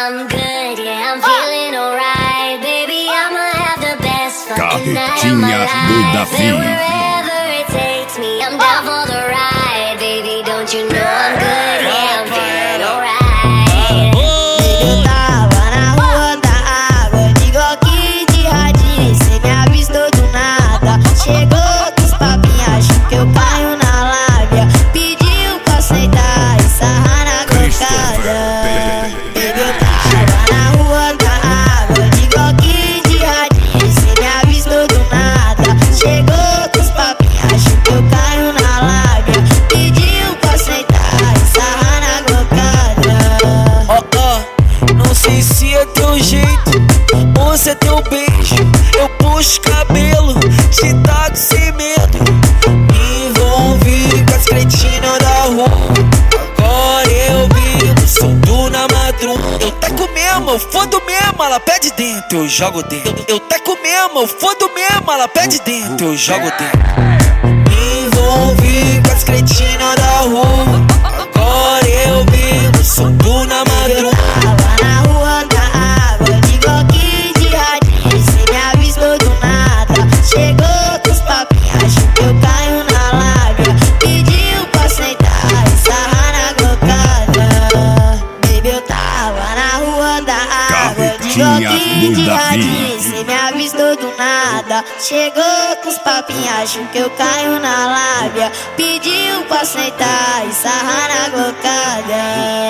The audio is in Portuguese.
I'm good, yeah, I'm feeling alright. Baby, I'ma have the best fucking night of my life. And wherever it takes me, I'm down for the ride. Baby, don't you know I'm good, yeah, I'm feeling alright. Eu tava na rua da água, de Glock de radinho, cê me avistou do nada. Chegou com os papinhos, achou que eu caio na lábia. Pediu pra sentar e sarrar na cocada. Baby, eu tava na rua da água, de Glock de radinho, cê me avistou do nada. Chegou com os papinhos, achou que eu caio na lábia. Pediu pra sentar e sarrar na cocada. Não sei se é teu jeito ou se é teu beijo. Eu puxo o cabelo, te taco sem medo. Me envolvi com as cretinas da rua. Agora eu vivo, solto na madruga. Eu taco mesmo, eu fodo mesmo, ela pede dentro, eu jogo dentro. Eu taco mesmo, eu fodo mesmo, ela pede dentro, eu jogo dentro. Me envolvi com as cretinas da rua. Agora eu vivo, solto na madruga. Tava na rua da água, de Glock de radinho, cê me avistou do nada. Chegou com os papinhos, achou que eu caio na lábia. Pediu pra sentar e sarrar na cocada. Baby, eu tava na rua da água, de Glock de radinho, cê me avistou do nada. Chegou com os papinhos, achou que eu caio na lábia. Pediu pra sentar e sarrar na cocada.